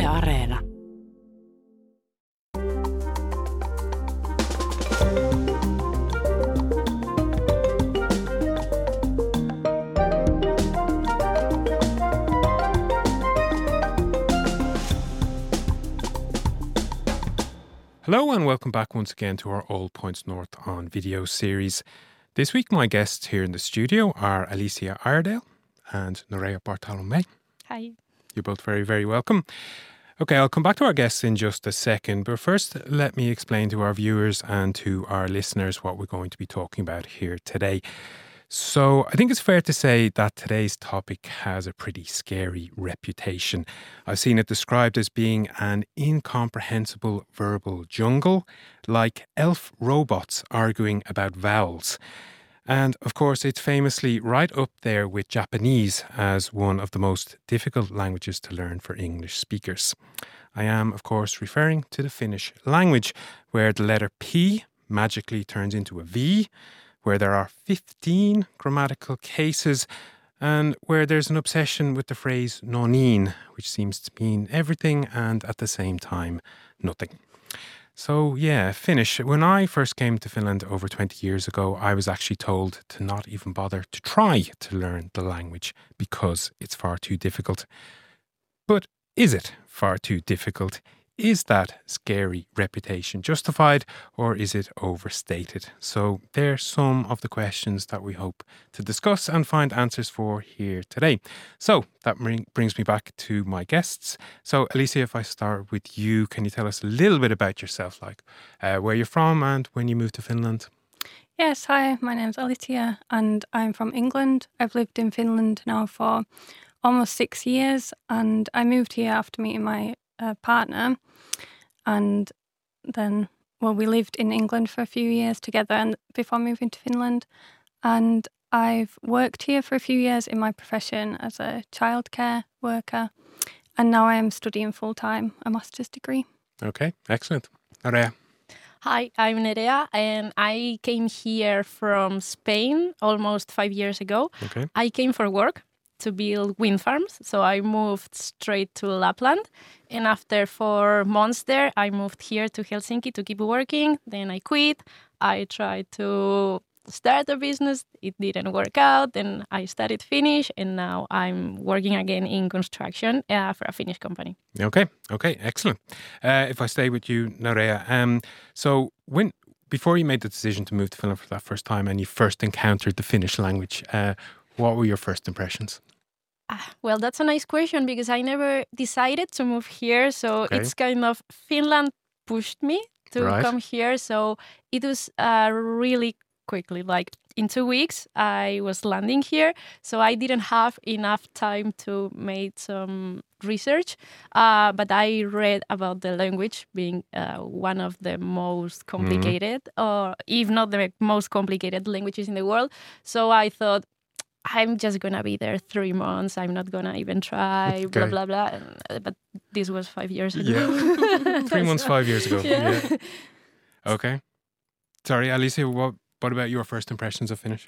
Areena. Hello and welcome back once again to our All Points North on video series. This week my guests here in the studio are Alicia Iredale and Nerea Bartolome. Hi. You're both very, very welcome. Okay, I'll come back to our guests in just a second, but first let me explain to our viewers and to our listeners what we're going to be talking about here today. So I think it's fair to say that today's topic has a pretty scary reputation. I've seen it described as being an incomprehensible verbal jungle, like elf robots arguing about vowels. And of course, it's famously right up there with Japanese as one of the most difficult languages to learn for English speakers. I am, of course, referring to the Finnish language, where the letter P magically turns into a V, where there are 15 grammatical cases, and where there's an obsession with the phrase no niin, which seems to mean everything and at the same time nothing. So yeah, Finnish. When I first came to Finland over 20 years ago, I was actually told to not even bother to try to learn the language because it's far too difficult. But is it far too difficult? Is that scary reputation justified or is it overstated? So there's some of the questions that we hope to discuss and find answers for here today. So that brings me back to my guests. So Alicia, if I start with you, can you tell us a little bit about yourself, like where you're from and when you moved to Finland? Yes, hi, my name's Alicia and I'm from England. I've lived in Finland now for almost 6 years and I moved here after meeting my partner. And then, we lived in England for a few years together and before moving to Finland. And I've worked here for a few years in my profession as a childcare worker. And now I am studying full-time a master's degree. Okay, excellent. Nerea. Hi, I'm Nerea and I came here from Spain almost 5 years ago. Okay. I came for work to build wind farms. So I moved straight to Lapland. And after 4 months there, I moved here to Helsinki to keep working. Then I quit. I tried to start a business. It didn't work out. Then I studied Finnish. And now I'm working again in construction for a Finnish company. Okay, excellent. If I stay with you, Nerea, so before you made the decision to move to Finland for that first time and you first encountered the Finnish language, what were your first impressions? Well, that's a nice question because I never decided to move here. So It's kind of Finland pushed me to come here. So it was really quickly, like in 2 weeks, I was landing here. So I didn't have enough time to make some research. But I read about the language being one of the most complicated, or if not the most complicated languages in the world. So I thought, I'm just going to be there 3 months. I'm not going to even try, blah, blah, blah. But this was 5 years ago. Yeah. 3 months, 5 years ago. Yeah. Okay. Sorry, Alicia, what about your first impressions of Finnish?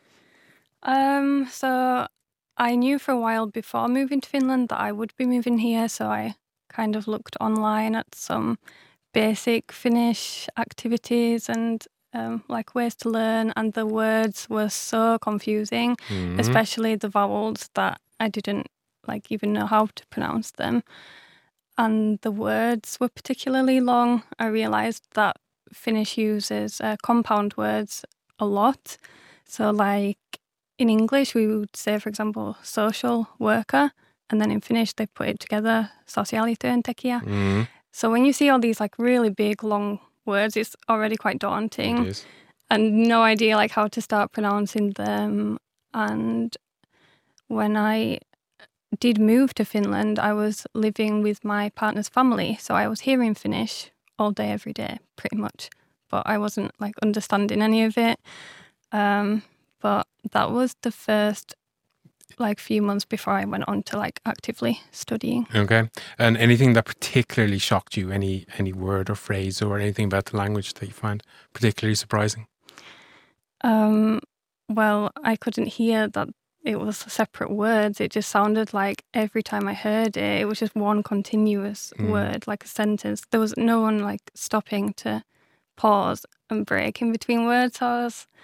So I knew for a while before moving to Finland that I would be moving here. So I kind of looked online at some basic Finnish activities and ways to learn, and the words were so confusing, especially the vowels that I didn't even know how to pronounce them. And the words were particularly long. I realized that Finnish uses compound words a lot. So in English, we would say, for example, social worker, and then in Finnish, they put it together, sosiaalityöntekijä. So when you see all these really big, long words, it's already quite daunting. It is. And no idea how to start pronouncing them. And when I did move to Finland, I was living with my partner's family. So I was hearing Finnish all day, every day, pretty much. But I wasn't understanding any of it. But that was the first few months before I went on to actively studying. Okay. And anything that particularly shocked you, any word or phrase or anything about the language that you find particularly surprising? Well, I couldn't hear that it was separate words. It just sounded like every time I heard it, it was just one continuous word, like a sentence. There was no one like stopping to pause and break in between words. So I was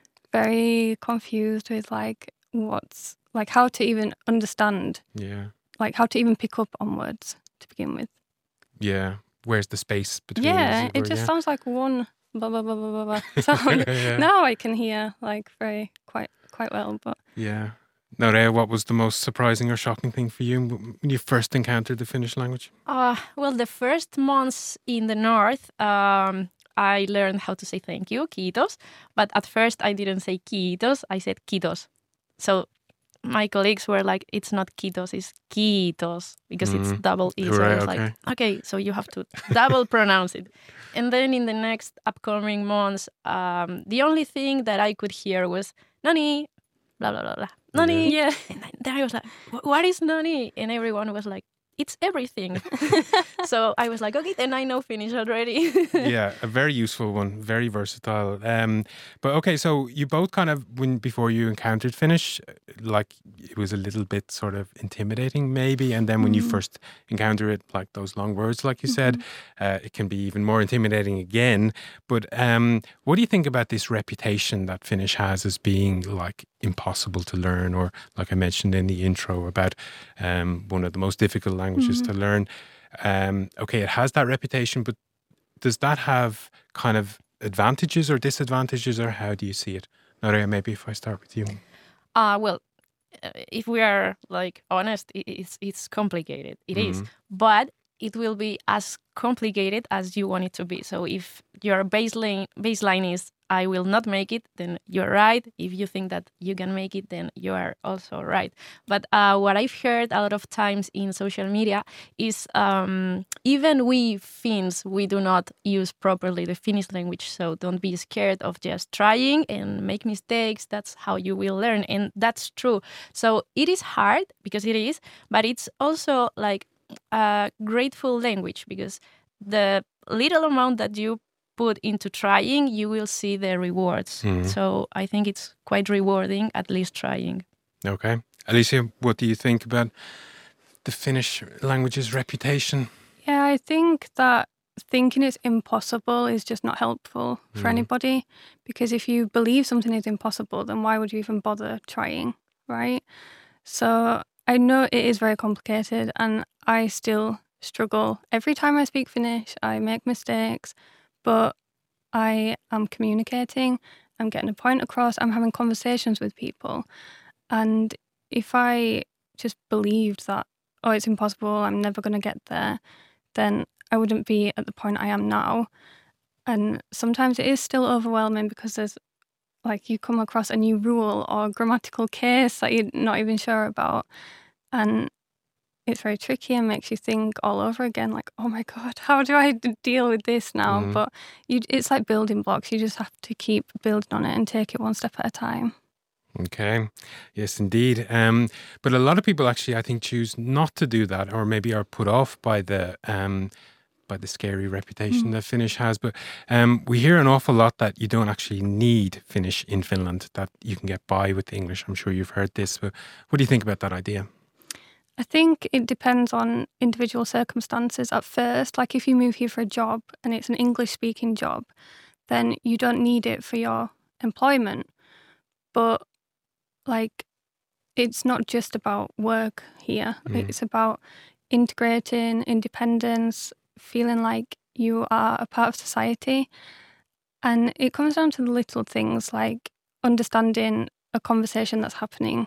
very confused with like what's like how to even understand. Yeah. Like how to even pick up on words to begin with. Yeah. Where's the space between? Yeah, it just sounds like one blah blah blah blah blah sound. Now I can hear like quite well, but yeah. Norea, what was the most surprising or shocking thing for you when you first encountered the Finnish language? Well, the first months in the north, I learned how to say thank you, kiitos. But at first, I didn't say kiitos. I said kiitos. So my colleagues were like, "It's not kiitos, it's kiitos because it's double e." So I was like, "Okay, so you have to double pronounce it." And then in the next upcoming months, the only thing that I could hear was "nani," blah blah blah blah. Nani. Yeah. And then I was like, what is nani? And everyone was like, it's everything. So I was like, okay, then I know Finnish already. Yeah, a very useful one, very versatile. But okay, so you both kind of, before you encountered Finnish, like it was a little bit sort of intimidating maybe. And then when you first encounter it, like those long words, like you said, it can be even more intimidating again. But what do you think about this reputation that Finnish has as being like impossible to learn, or like I mentioned in the intro about one of the most difficult languages to learn? Okay, it has that reputation, but does that have kind of advantages or disadvantages, or how do you see it? Norea, maybe if I start with you. Well, if we are like honest, it's complicated. It is, but it will be as complicated as you want it to be. So if your baseline is I will not make it, then you're right. If you think that you can make it, then you are also right. But what I've heard a lot of times in social media is even we Finns, we do not use properly the Finnish language. So don't be scared of just trying and make mistakes. That's how you will learn. And that's true. So it is hard because it is, but it's also like a grateful language because the little amount that you put into trying, you will see the rewards. So I think it's quite rewarding, at least trying. Okay. Alicia, what do you think about the Finnish language's reputation? Yeah, I think that thinking it's impossible is just not helpful for anybody, because if you believe something is impossible, then why would you even bother trying, right? So I know it is very complicated, and I still struggle. Every time I speak Finnish, I make mistakes, but I am communicating, I'm getting a point across, I'm having conversations with people. And if I just believed that, oh, it's impossible, I'm never going to get there, then I wouldn't be at the point I am now. And sometimes it is still overwhelming because there's like you come across a new rule or grammatical case that you're not even sure about. And it's very tricky and makes you think all over again, like, oh my God, how do I deal with this now? But it's like building blocks. You just have to keep building on it and take it one step at a time. Okay. Yes, indeed. But a lot of people actually, I think, choose not to do that, or maybe are put off by the scary reputation that Finnish has. But we hear an awful lot that you don't actually need Finnish in Finland, that you can get by with English. I'm sure you've heard this. But what do you think about that idea? I think it depends on individual circumstances at first. Like if you move here for a job and it's an English-speaking job, then you don't need it for your employment. But like it's not just about work here. It's about integrating, independence, feeling like you are a part of society. And it comes down to the little things like understanding a conversation that's happening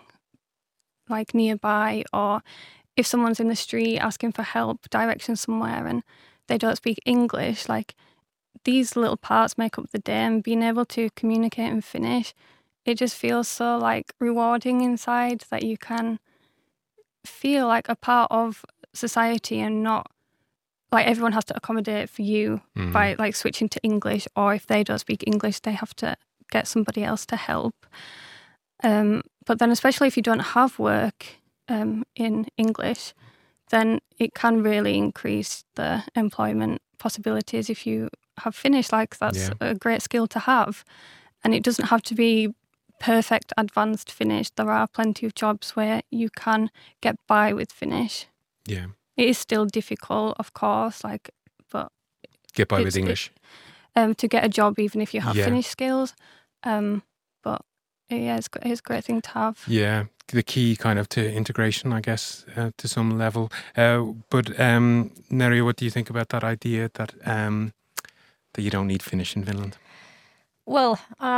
like nearby, or if someone's in the street asking for help, direction somewhere, and they don't speak English, like these little parts make up the day, and being able to communicate in Finnish, it just feels so like rewarding inside that you can feel like a part of society and not like everyone has to accommodate for you by like switching to English, or if they don't speak English, they have to get somebody else to help. But then especially if you don't have work in English, then it can really increase the employment possibilities if you have Finnish. Like that's a great skill to have. And it doesn't have to be perfect advanced Finnish. There are plenty of jobs where you can get by with Finnish. Yeah. It is still difficult, of course, but get by with English. To get a job, even if you have Finnish skills. But yeah, it's a great thing to have. Yeah, the key kind of to integration, I guess, to some level. But Neri, what do you think about that idea that you don't need Finnish in Finland? Well,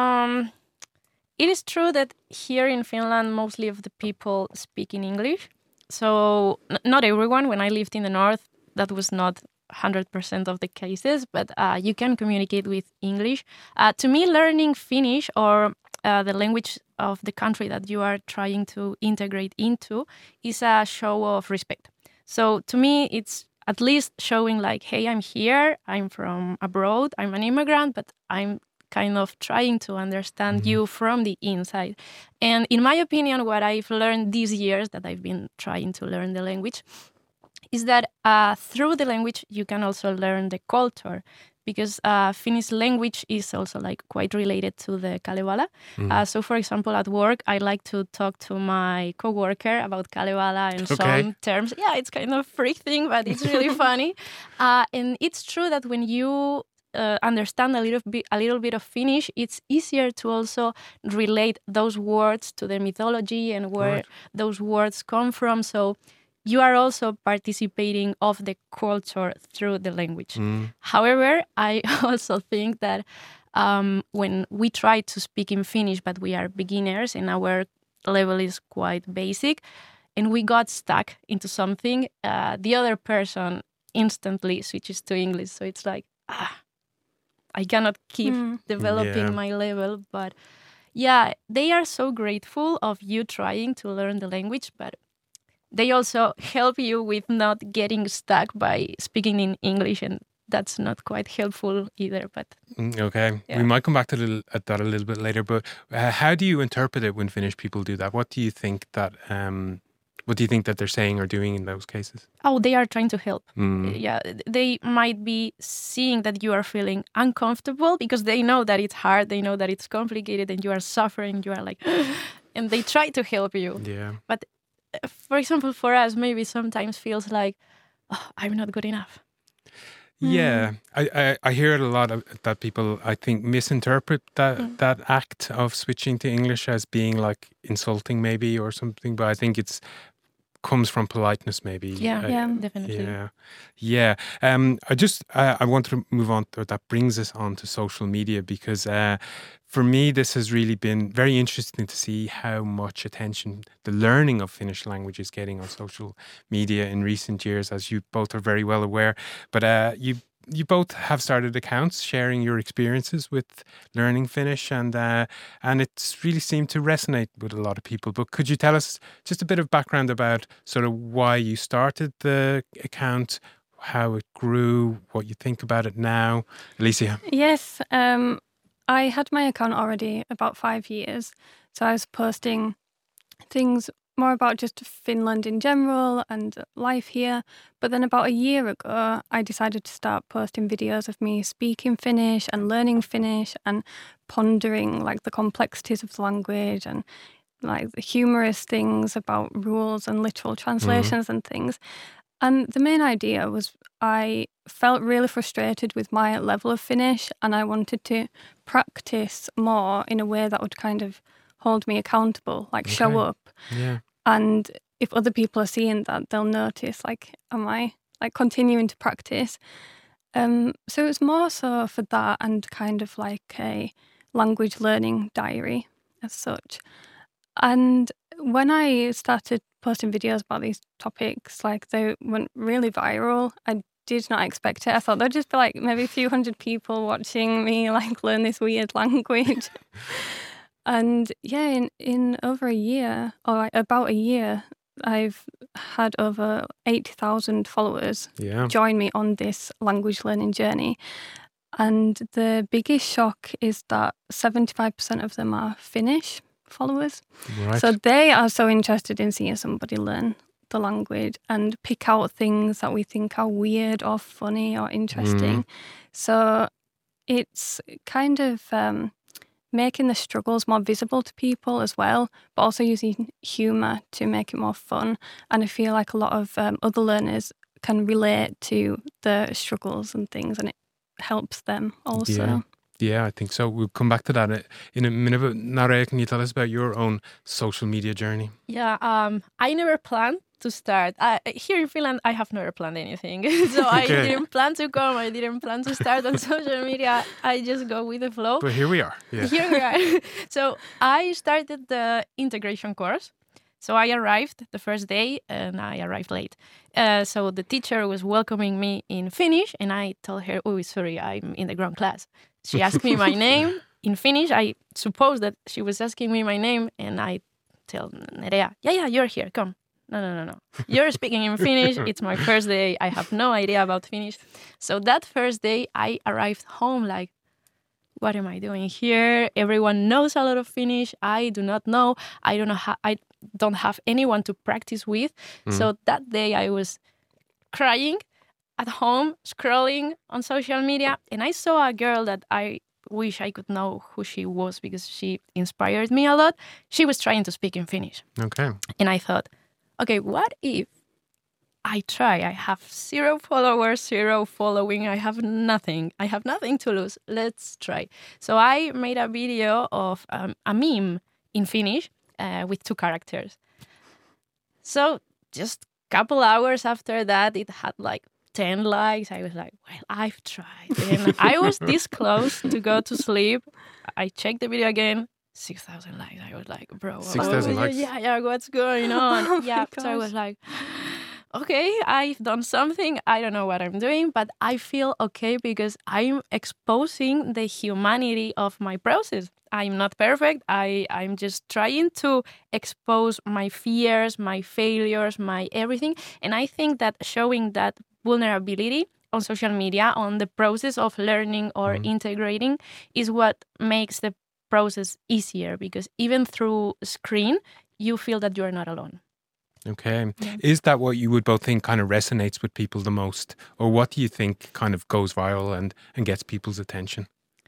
it is true that here in Finland, mostly of the people speak in English. So not everyone. When I lived in the north, that was not 100% of the cases, but you can communicate with English. To me, learning Finnish or the language of the country that you are trying to integrate into is a show of respect. So to me, it's at least showing like, hey, I'm here, I'm from abroad, I'm an immigrant, but I'm kind of trying to understand you from the inside. And in my opinion, what I've learned these years that I've been trying to learn the language is that through the language, you can also learn the culture, because Finnish language is also like quite related to the Kalevala. So for example, at work, I like to talk to my coworker about Kalevala and some terms. Yeah, it's kind of freak thing, but it's really funny. And it's true that when you understand a little bit of Finnish, it's easier to also relate those words to the mythology and where those words come from. So you are also participating of the culture through the language. However, I also think that when we try to speak in Finnish, but we are beginners and our level is quite basic, and we got stuck into something, the other person instantly switches to English. So it's like, I cannot keep developing my level. But yeah, they are so grateful of you trying to learn the language, but they also help you with not getting stuck by speaking in English, and that's not quite helpful either. But we might come back to that a little bit later. But how do you interpret it when Finnish people do that? What do you think that they're saying or doing in those cases? Oh, they are trying to help. Yeah, they might be seeing that you are feeling uncomfortable because they know that it's hard. They know that it's complicated, and you are suffering. You are like, and they try to help you. Yeah, but. For example, for us, maybe sometimes feels like, I'm not good enough. Yeah, I hear it a lot that people, I think, misinterpret that act of switching to English as being like insulting maybe or something, but I think it's comes from politeness maybe. Yeah, definitely. Yeah. I want to move on, or that brings us on to social media, because for me, this has really been very interesting to see how much attention the learning of Finnish language is getting on social media in recent years, as you both are very well aware. But you both have started accounts sharing your experiences with learning Finnish, and it's really seemed to resonate with a lot of people. But could you tell us just a bit of background about sort of why you started the account, how it grew, what you think about it now? Alicia? Yes, I had my account already about 5 years, so I was posting things more about just Finland in general and life here. But then about a year ago, I decided to start posting videos of me speaking Finnish and learning Finnish and pondering like the complexities of the language and like the humorous things about rules and literal translations and things. And the main idea was I felt really frustrated with my level of Finnish, and I wanted to practice more in a way that would kind of hold me accountable, like show up. Yeah. And if other people are seeing that, they'll notice, like, am I like continuing to practice? So it was more so for that and kind of like a language learning diary as such. And when I started posting videos about these topics, like they went really viral. I did not expect it. I thought there'd just be like maybe a few hundred people watching me like learn this weird language. And yeah, in over a year, or like about a year, I've had over 80,000 followers join me on this language learning journey. And the biggest shock is that 75% of them are Finnish followers. Right. So they are so interested in seeing somebody learn the language and pick out things that we think are weird or funny or interesting. So it's kind of making the struggles more visible to people as well, but also using humour to make it more fun. And I feel like a lot of other learners can relate to the struggles and things, and it helps them also. Yeah, I think so. We'll come back to that in a minute. But Naraya, can you tell us about your own social media journey? Yeah, I never planned to start. Here in Finland, I have never planned anything. So I didn't plan to come. I didn't plan to start on social media. I just go with the flow. But here we are. Yeah. Here we are. So I started the integration course. So I arrived the first day and I arrived late. So the teacher was welcoming me in Finnish and I told her, oh, sorry, I'm in the ground class. She asked me my name in Finnish. I suppose that she was asking me my name and I tell Nerea, yeah, you're here, come. No. You're speaking in Finnish. It's my first day. I have no idea about Finnish. So that first day I arrived home like, what am I doing here? Everyone knows a lot of Finnish. I do not know. I don't know how. I don't have anyone to practice with. So that day I was crying at home, scrolling on social media, and I saw a girl that I wish I could know who she was because she inspired me a lot. She was trying to speak in Finnish. Okay. And I thought, okay, what if I try? I have 0 followers, 0 following. I have nothing. I have nothing to lose. Let's try. So I made a video of a meme in Finnish with 2 characters. So just a couple hours after that, it had like 10 likes. I was like, well, I've tried. And I was this close to go to sleep. I checked the video again. 6,000 likes. I was like, bro. 6,000 likes? Yeah, what's going on? Oh yeah, so I was like, okay, I've done something. I don't know what I'm doing, but I feel okay because I'm exposing the humanity of my process. I'm not perfect. I'm just trying to expose my fears, my failures, my everything. And I think that showing that vulnerability on social media, on the process of learning or integrating, is what makes the process easier because even through screen, you feel that you're not alone. Okay. Yeah. Is that what you would both think kind of resonates with people the most? Or what do you think kind of goes viral and gets people's attention?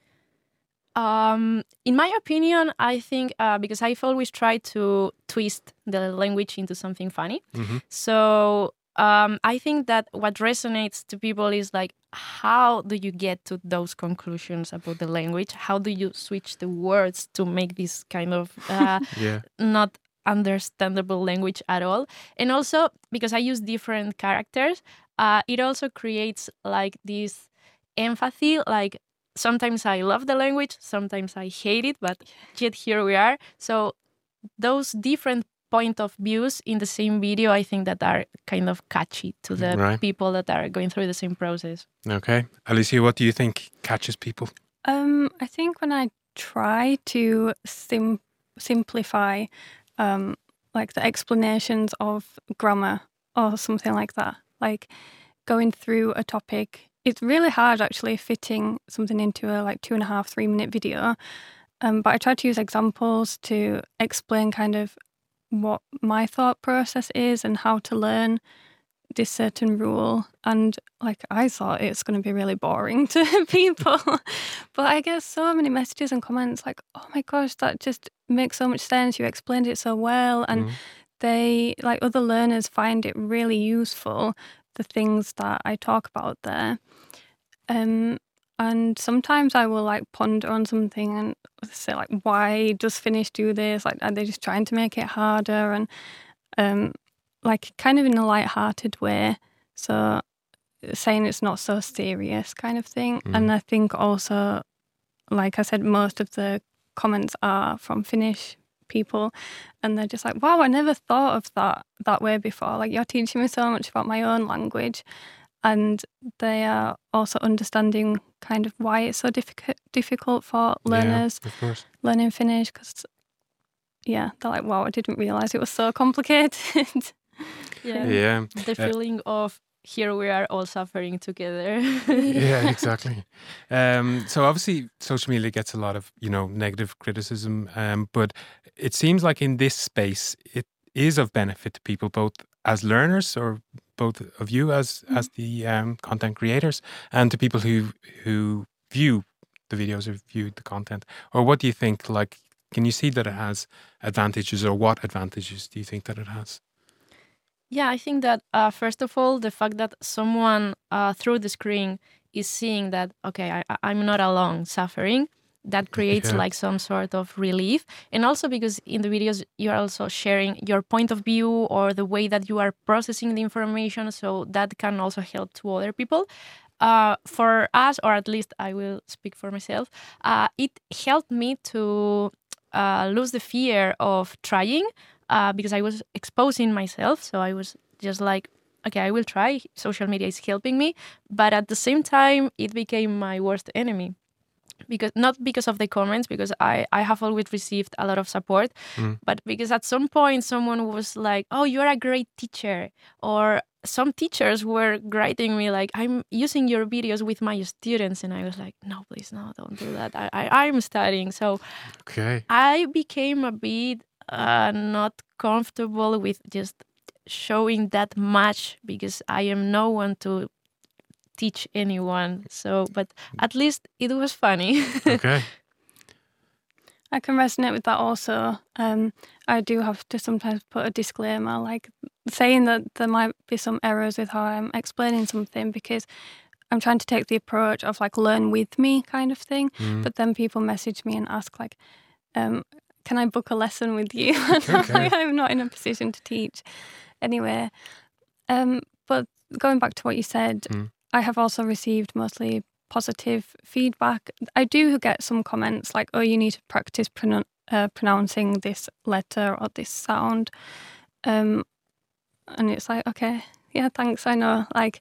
In my opinion, I think because I've always tried to twist the language into something funny. So I think that what resonates to people is like, how do you get to those conclusions about the language? How do you switch the words to make this kind of not understandable language at all? And also, because I use different characters, it also creates like this empathy, like sometimes I love the language, sometimes I hate it, but yet here we are. So those different point of views in the same video, I think that are kind of catchy to the people that are going through the same process. Okay. Alicia, what do you think catches people? I think when I try to simplify like the explanations of grammar or something like that, like going through a topic, it's really hard actually fitting something into a like 2.5-3 minute video. But I try to use examples to explain kind of what my thought process is and how to learn this certain rule. And like I thought it's going to be really boring to people, but I get so many messages and comments like, oh my gosh, that just makes so much sense, you explained it so well. And they, like other learners, find it really useful, the things that I talk about there. And sometimes I will like ponder on something and say like, why does Finnish do this? Like, are they just trying to make it harder? And like kind of in a light-hearted way. So saying it's not so serious kind of thing. And I think also, like I said, most of the comments are from Finnish people and they're just like, wow, I never thought of that way before. Like, you're teaching me so much about my own language. And they are also understanding kind of why it's so difficult for learners learning Finnish, because they're like, wow, I didn't realise it was so complicated. The feeling of here we are all suffering together. Yeah, exactly. So obviously social media gets a lot of, negative criticism, but it seems like in this space it is of benefit to people, both as learners or both of you as the content creators, and to people who view the videos are viewed, the content? Or what do you think, like, can you see that it has advantages, or what advantages do you think that it has? Yeah, I think that first of all, the fact that someone through the screen is seeing that, okay, I'm not alone suffering, that creates like some sort of relief. And also because in the videos, you are also sharing your point of view or the way that you are processing the information. So that can also help to other people. For us, or at least I will speak for myself, it helped me to lose the fear of trying because I was exposing myself. So I was just like, okay, I will try. Social media is helping me. But at the same time, it became my worst enemy. Because not because of the comments, because I have always received a lot of support, but because at some point someone was like, oh, you're a great teacher, or some teachers were writing me like, I'm using your videos with my students, and I was like, no, please, no, don't do that. I'm studying. So I became a bit not comfortable with just showing that much, because I am no one to teach anyone. So, but at least it was funny. Okay. I can resonate with that also. I do have to sometimes put a disclaimer, like saying that there might be some errors with how I'm explaining something, because I'm trying to take the approach of like learn with me kind of thing. But then people message me and ask like, can I book a lesson with you? I'm not in a position to teach. Anyway, but going back to what you said, I have also received mostly positive feedback. I do get some comments like, oh, you need to practice pronouncing this letter or this sound. And it's like, okay, yeah, thanks, I know. Like,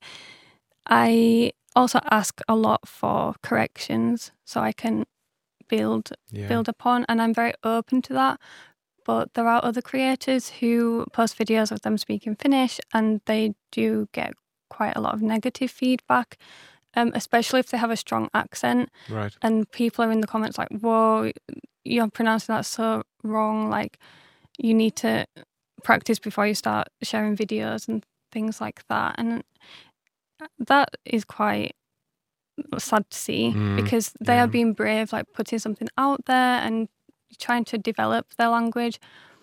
I also ask a lot for corrections so I can build upon, and I'm very open to that. But there are other creators who post videos of them speaking Finnish, and they do get quite a lot of negative feedback, especially if they have a strong accent. Right. And people are in the comments like, whoa, you're pronouncing that so wrong. Like, you need to practice before you start sharing videos and things like that. And that is quite sad to see, because they are being brave, like putting something out there and trying to develop their language.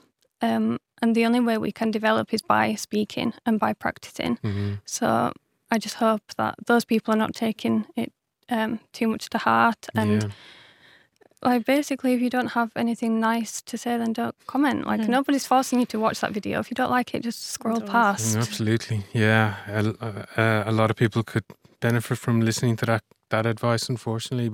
And the only way we can develop is by speaking and by practicing. So I just hope that those people are not taking it too much to heart. And like, basically, if you don't have anything nice to say, then don't comment. Like, nobody's forcing you to watch that video. If you don't like it, just scroll past. Absolutely. Yeah. A lot of people could benefit from listening to that advice, unfortunately.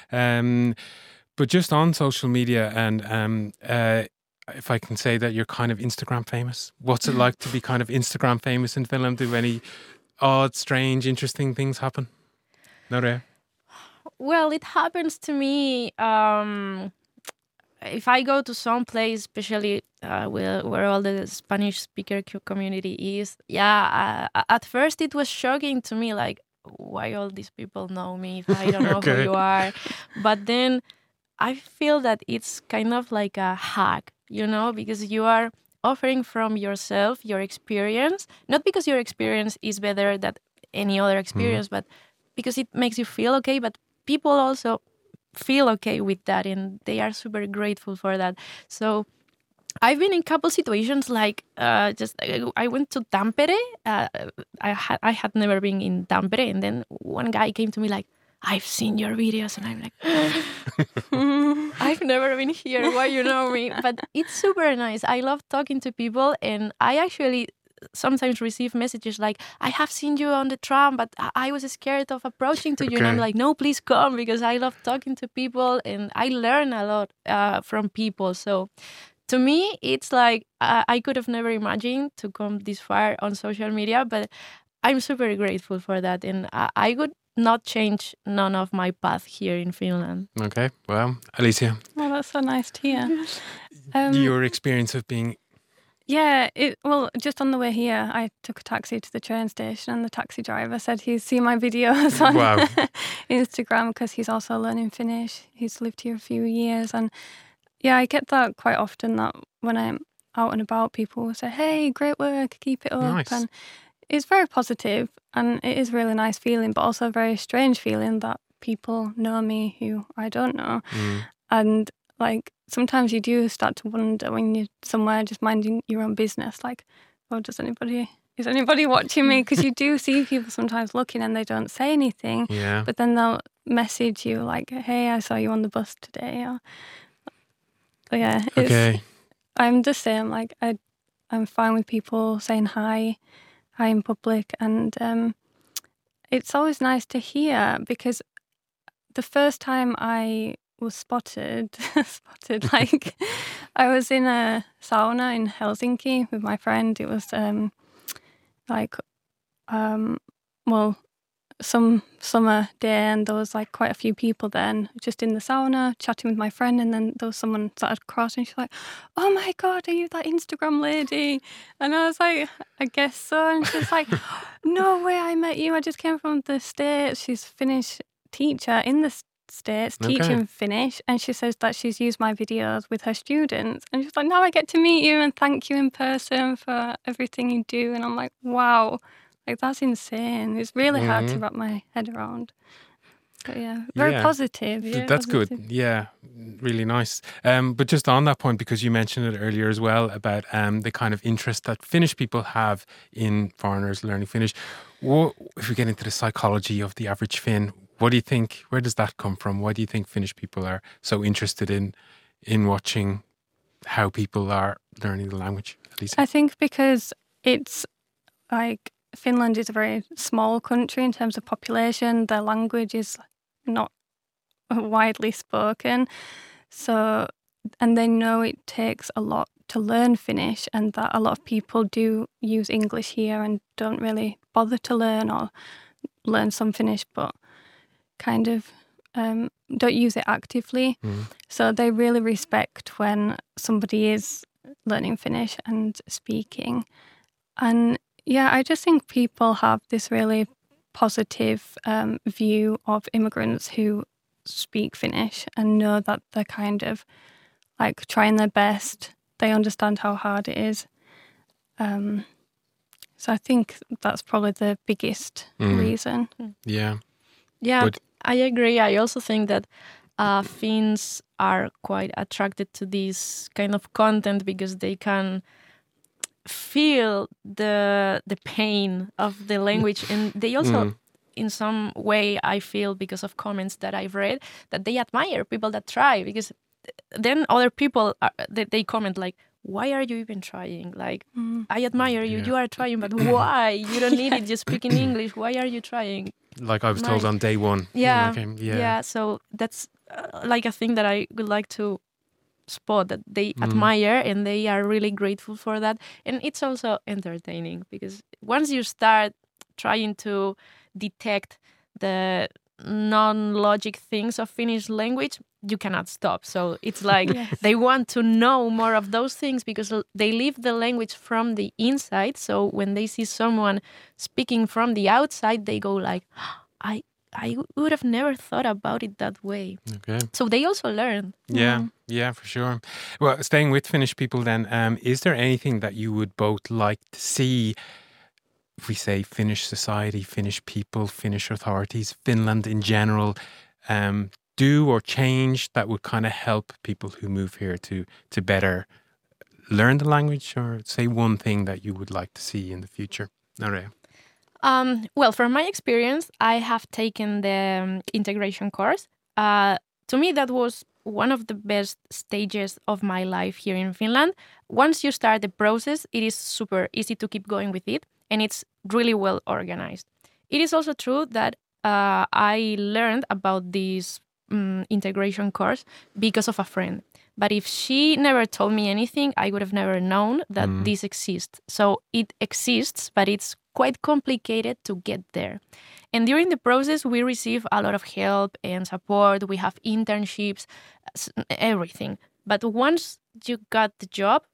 But just on social media, and if I can say that you're kind of Instagram famous, what's it like to be kind of Instagram famous in Finland? Do any odd, strange, interesting things happen? No. Well, it happens to me if I go to some place, especially where all the Spanish speaker community is. At first it was shocking to me, like, why all these people know me if I don't know who you are? But then I feel that it's kind of like a hack, because you are offering from yourself, your experience, not because your experience is better than any other experience, but because it makes you feel okay. But people also feel okay with that, and they are super grateful for that. So I've been in a couple situations like I went to Tampere. I had never been in Tampere, and then one guy came to me like, I've seen your videos, and I'm like, I've never been here. Why you know me? But it's super nice. I love talking to people, and I actually sometimes receive messages like, I have seen you on the tram, but I was scared of approaching to you. And I'm like, no, please come, because I love talking to people, and I learn a lot from people. So to me, it's like I could have never imagined to come this far on social media, but I'm super grateful for that, and I would not change none of my path here in Finland. Okay, well, Alicia. Well, that's so nice to hear. Your experience of being... Yeah, just on the way here, I took a taxi to the train station, and the taxi driver said he's seen my videos on Instagram, because he's also learning Finnish. He's lived here a few years, and yeah, I get that quite often, that when I'm out and about, people will say, hey, great work, keep it up. Nice. And it's very positive, and it is a really nice feeling, but also a very strange feeling that people know me who I don't know. And like sometimes you do start to wonder when you're somewhere just minding your own business, like, oh, is anybody watching me? Because you do see people sometimes looking and they don't say anything. Yeah. But then they'll message you like, hey, I saw you on the bus today. Okay. I'm the same. Like I'm fine with people saying hi in public, and it's always nice to hear, because the first time I was spotted, like I was in a sauna in Helsinki with my friend. It was some summer day, and there was like quite a few people then just in the sauna chatting with my friend, and then there was someone started crossing. She's like, oh my God, are you that Instagram lady? And I was like, I guess so. And she's like, no way, I met you, I just came from the States. She's a Finnish teacher in the States teaching Finnish, and she says that she's used my videos with her students, and she's like, now I get to meet you and thank you in person for everything you do. And I'm like, wow, like that's insane. It's really hard to wrap my head around. But very positive. That's good. Yeah, really nice. But just on that point, because you mentioned it earlier as well about the kind of interest that Finnish people have in foreigners learning Finnish. If we get into the psychology of the average Finn, what do you think? Where does that come from? Why do you think Finnish people are so interested in watching how people are learning the language? Lisa? I think because it's like Finland is a very small country in terms of population. Their language is not widely spoken. So, and they know it takes a lot to learn Finnish, and that a lot of people do use English here and don't really bother to learn or learn some Finnish, but kind of don't use it actively. So they really respect when somebody is learning Finnish and speaking. And I just think people have this really positive view of immigrants who speak Finnish and know that they're kind of like trying their best. They understand how hard it is. So I think that's probably the biggest reason. Yeah. Yeah, I agree. I also think that Finns are quite attracted to this kind of content because they can feel the pain of the language, and they also in some way, I feel, because of comments that I've read, that they admire people that try, because then other people they comment like, why are you even trying? Like, I admire you, you are trying, but why? You don't need it, just speak in English. Why are you trying? Like I was told on day one. So that's like a thing that I would like to spot, that they admire and they are really grateful for that. And it's also entertaining, because once you start trying to detect the non-logic things of Finnish language, you cannot stop. So it's like they want to know more of those things because they live the language from the inside. So when they see someone speaking from the outside, they go like, I would have never thought about it that way. Okay. So they also learn. Yeah, for sure. Well, staying with Finnish people then, is there anything that you would both like to see, if we say Finnish society, Finnish people, Finnish authorities, Finland in general, do or change that would kind of help people who move here to better learn the language, or say one thing that you would like to see in the future? Nareja. Well, from my experience, I have taken the integration course. To me, that was one of the best stages of my life here in Finland. Once you start the process, it is super easy to keep going with it, and it's really well organized. It is also true that I learned about this integration course because of a friend. But if she never told me anything, I would have never known that this exists. So it exists, but it's quite complicated to get there. And during the process, we receive a lot of help and support. We have internships, everything. But once you got the job,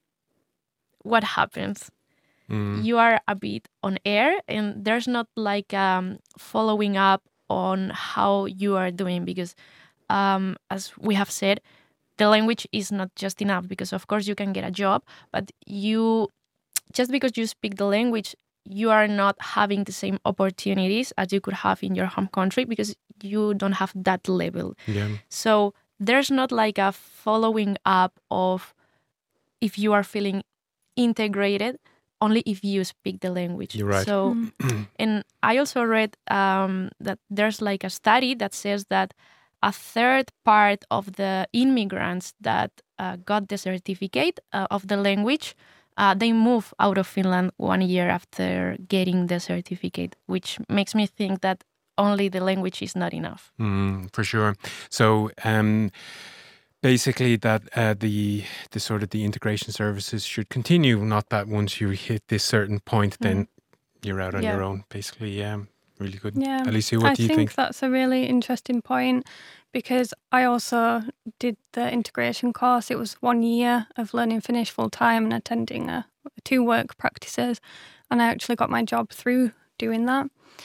what happens? You are a bit on air, and there's not like following up on how you are doing, because as we have said, the language is not just enough, because of course you can get a job, but just because you speak the language you are not having the same opportunities as you could have in your home country because you don't have that level. Yeah. So there's not like a following up of if you are feeling integrated only if you speak the language. You're right. So, and I also read that there's like a study that says that a third part of the immigrants that got the certificate of the language, they move out of Finland 1 year after getting the certificate, which makes me think that only the language is not enough. For sure. So basically that the sort of the integration services should continue, not that once you hit this certain point, then you're out on your own, basically. Yeah, really good. Yeah. Alicia, what do you think? I think that's a really interesting point because I also did the integration course. It was 1 year of learning Finnish full time and attending 2 work practices, and I actually got my job through doing that.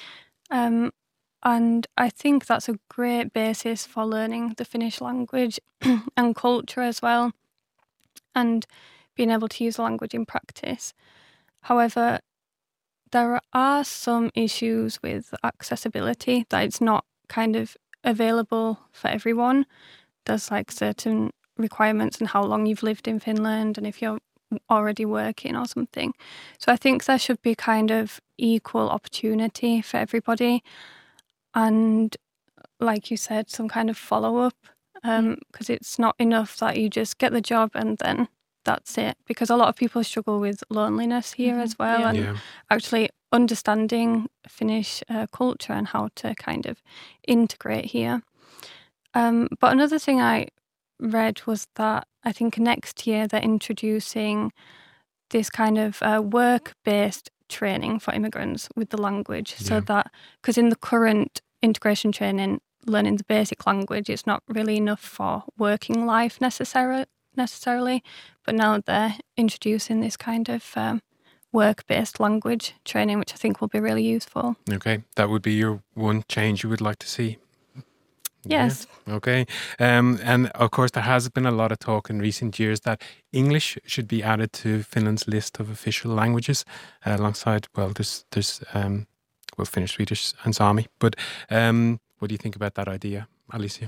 And I think that's a great basis for learning the Finnish language and culture as well, and being able to use the language in practice. However, there are some issues with accessibility, that it's not kind of available for everyone. There's like certain requirements on how long you've lived in Finland and if you're already working or something. So I think there should be kind of equal opportunity for everybody. And like you said, some kind of follow-up, because it's not enough that you just get the job and then that's it. Because a lot of people struggle with loneliness here as well, and actually understanding Finnish culture and how to kind of integrate here. But another thing I read was that I think next year they're introducing this kind of work-based training for immigrants with the language, so that, because in the current integration training, learning the basic language is not really enough for working life necessarily, but now they're introducing this kind of work-based language training, which I think will be really useful. Okay, that would be your one change you would like to see. Yes. Yeah. Okay. And of course, there has been a lot of talk in recent years that English should be added to Finland's list of official languages, alongside, well, there's Finnish, Swedish, and Sami. But what do you think about that idea, Alicia?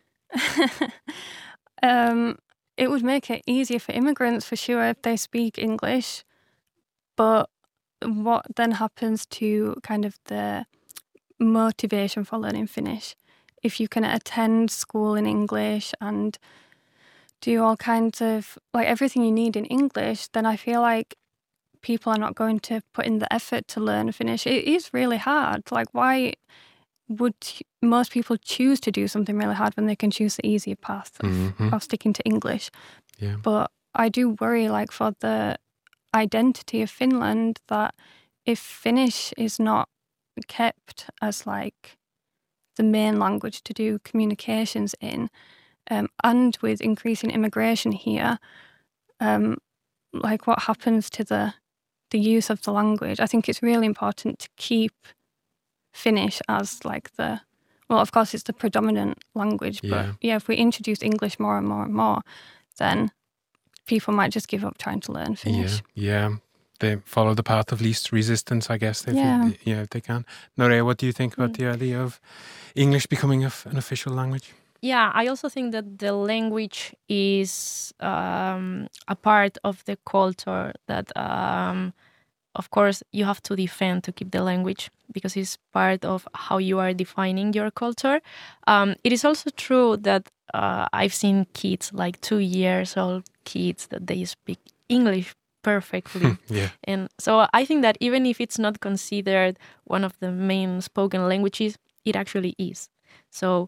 It would make it easier for immigrants for sure if they speak English. But what then happens to kind of the motivation for learning Finnish? If you can attend school in English and do all kinds of, like, everything you need in English, then I feel like people are not going to put in the effort to learn Finnish. It is really hard. Like, why would most people choose to do something really hard when they can choose the easier path of sticking to English? Yeah. But I do worry, like, for the identity of Finland, that if Finnish is not kept as, like, the main language to do communications in, and with increasing immigration here, like, what happens to the use of the language? I think it's really important to keep Finnish as, like, of course it's the predominant language, but if we introduce English more and more and more, then people might just give up trying to learn Finnish. Yeah. They follow the path of least resistance, I guess. If they can. Norea, what do you think about the idea of English becoming an official language? Yeah, I also think that the language is a part of the culture that, of course, you have to defend to keep the language because it's part of how you are defining your culture. It is also true that I've seen kids, like 2 years old kids, that they speak English perfectly. And so I think that even if it's not considered one of the main spoken languages, it actually is. So,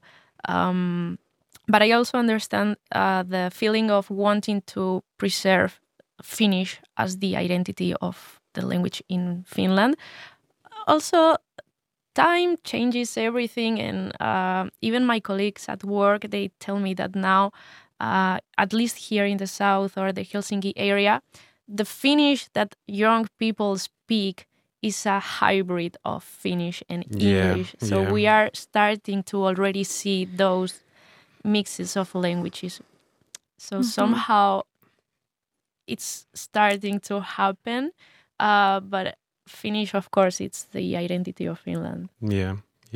but I also understand the feeling of wanting to preserve Finnish as the identity of the language in Finland. Also, time changes everything, and even my colleagues at work, they tell me that now, at least here in the south or the Helsinki area, the Finnish that young people speak is a hybrid of Finnish and English. So we are starting to already see those mixes of languages. So somehow it's starting to happen. But Finnish, of course, it's the identity of Finland. Yeah.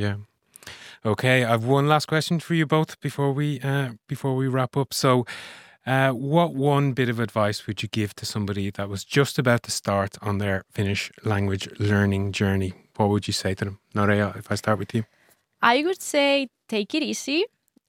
Okay, I have one last question for you both before we wrap up. So, what one bit of advice would you give to somebody that was just about to start on their Finnish language learning journey? What would you say to them? Norea, if I start with you. I would say take it easy.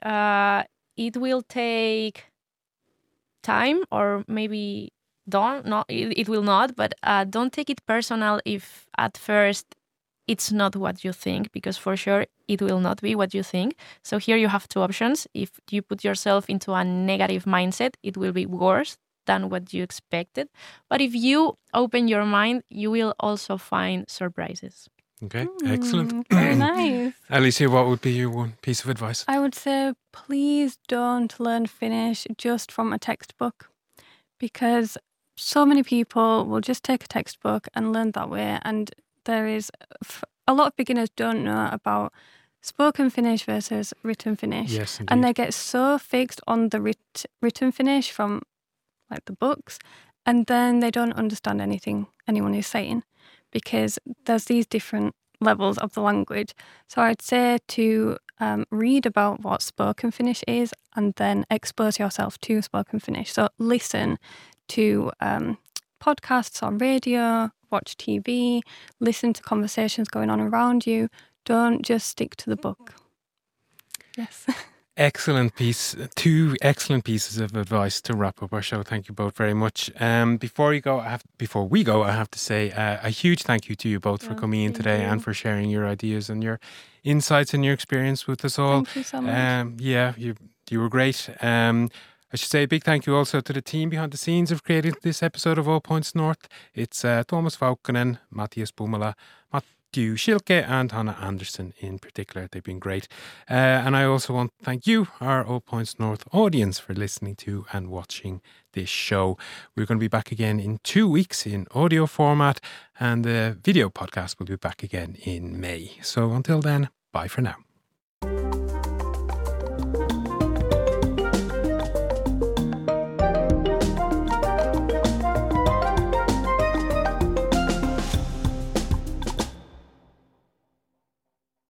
It will take time, or maybe it will not, but don't take it personal if at first it's not what you think, because for sure it will not be what you think. So here you have two options. If you put yourself into a negative mindset, it will be worse than what you expected. But if you open your mind, you will also find surprises. Okay, excellent. Very nice. Alicia, what would be your one piece of advice? I would say please don't learn Finnish just from a textbook, because so many people will just take a textbook and learn that way, and there is a lot of beginners don't know about spoken Finnish versus written Finnish. Yes, indeed. And they get so fixed on the written Finnish from like the books, and then they don't understand anything anyone is saying, because there's these different levels of the language. So I'd say to read about what spoken Finnish is and then expose yourself to spoken Finnish. So listen to podcasts on radio, watch TV, listen to conversations going on around you. Don't just stick to the book. Yes. Excellent piece. Two excellent pieces of advice to wrap up our show. Thank you both very much. Before we go, I have to say a huge thank you to you both for coming in today and for sharing your ideas and your insights and your experience with us all. Thank you so much. Yeah, you were great. I should say a big thank you also to the team behind the scenes of creating this episode of All Points North. It's Thomas Vaukkonen, Matthias Pumala, Matthew Schilke and Hannah Anderson in particular. They've been great. And I also want to thank you, our All Points North audience, for listening to and watching this show. We're going to be back again in 2 weeks in audio format, and the video podcast will be back again in May. So until then, bye for now.